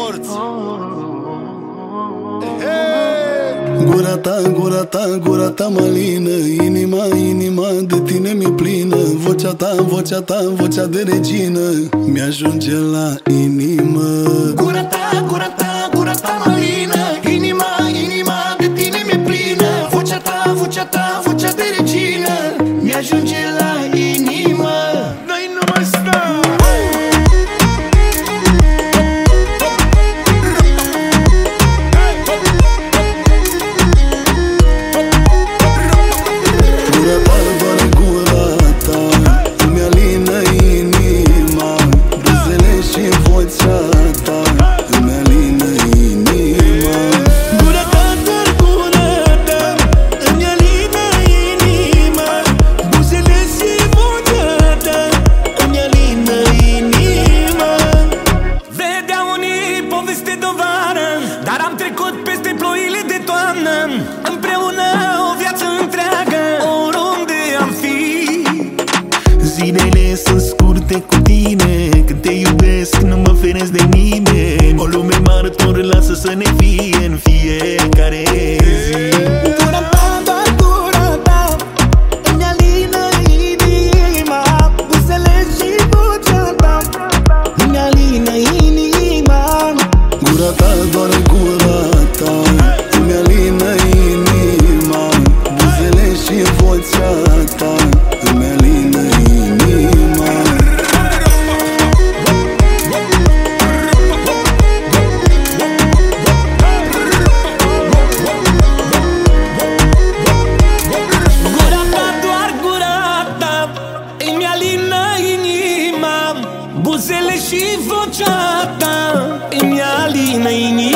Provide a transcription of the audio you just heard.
Records. Gura ta malină, inima de tine mi-e plină. Vocea ta, vocea de regină mi-ajunge la inimă. Gura ta malină, inima de tine mi-e plină. Vocea ta, vocea de regină mi-ajunge la inimă. Noi nu mai stăm. Dar am trecut peste ploile de toamnă, împreună o viață întreagă, oriunde am fi. Zilele sunt scurte cu tine, când te iubesc nu mă feresc de nimeni. O lume martor lasă să ne fie în fiecare zi. Gura ta, doar gura ta îmi alină inima. Buzele și vocea ta îmi alină inima. Gura ta, doar gura ta îmi alină inima. Buzele și vocea ta îmi alină inima. Gura ta, doar gura ta îmi alină inima. Buzele și vocea ta îmi alină inima.